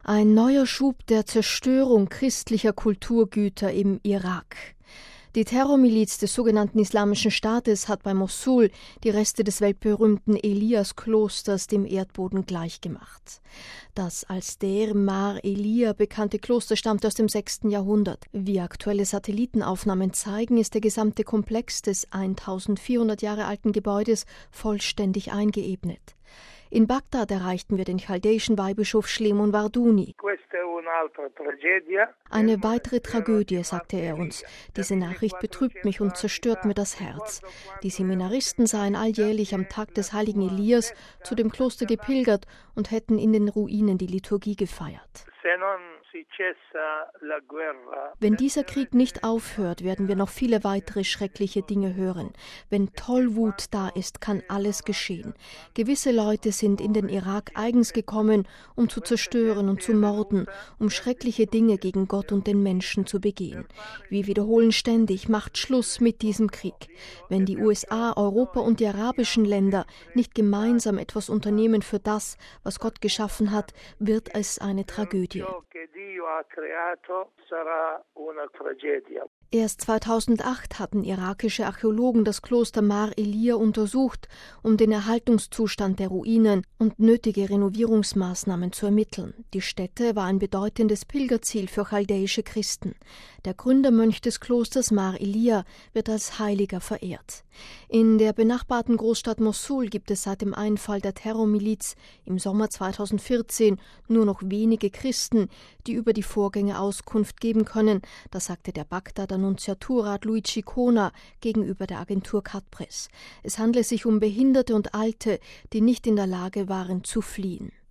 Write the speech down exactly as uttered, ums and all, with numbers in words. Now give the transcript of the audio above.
Ein neuer Schub der Zerstörung christlicher Kulturgüter im Irak. Die Terrormiliz des sogenannten Islamischen Staates hat bei Mossul die Reste des weltberühmten Elias-Klosters dem Erdboden gleichgemacht. Das als Deir Mar Elia bekannte Kloster stammt aus dem sechsten Jahrhundert. Wie aktuelle Satellitenaufnahmen zeigen, ist der gesamte Komplex des eintausendvierhundert Jahre alten Gebäudes vollständig eingeebnet. In Bagdad erreichten wir den chaldäischen Weihbischof Shlemon Warduni. Eine weitere Tragödie, sagte er uns. Diese Nachricht betrübt mich und zerstört mir das Herz. Die Seminaristen seien alljährlich am Tag des heiligen Elias zu dem Kloster gepilgert und hätten in den Ruinen die Liturgie gefeiert. Wenn dieser Krieg nicht aufhört, werden wir noch viele weitere schreckliche Dinge hören. Wenn Tollwut da ist, kann alles geschehen. Gewisse Leute sind in den Irak eigens gekommen, um zu zerstören und zu morden, um schreckliche Dinge gegen Gott und den Menschen zu begehen. Wir wiederholen ständig, macht Schluss mit diesem Krieg. Wenn die U S A, Europa und die arabischen Länder nicht gemeinsam etwas unternehmen für das, was Gott geschaffen hat, wird es eine Tragödie. Erst zweitausendacht hatten irakische Archäologen das Kloster Mar Elia untersucht, um den Erhaltungszustand der Ruinen und nötige Renovierungsmaßnahmen zu ermitteln. Die Stätte war ein bedeutendes Pilgerziel für chaldäische Christen. Der Gründermönch des Klosters Mar Elia wird als Heiliger verehrt. In der benachbarten Großstadt Mossul gibt es seit dem Einfall der Terrormiliz im Sommer zweitausendvierzehn nur noch wenige Christen, die über die Vorgänge Auskunft geben können, das sagte der Bagdader Nunziaturrat Luigi Kona gegenüber der Agentur Cat Press. Es handle sich um Behinderte und Alte, die nicht in der Lage waren zu fliehen.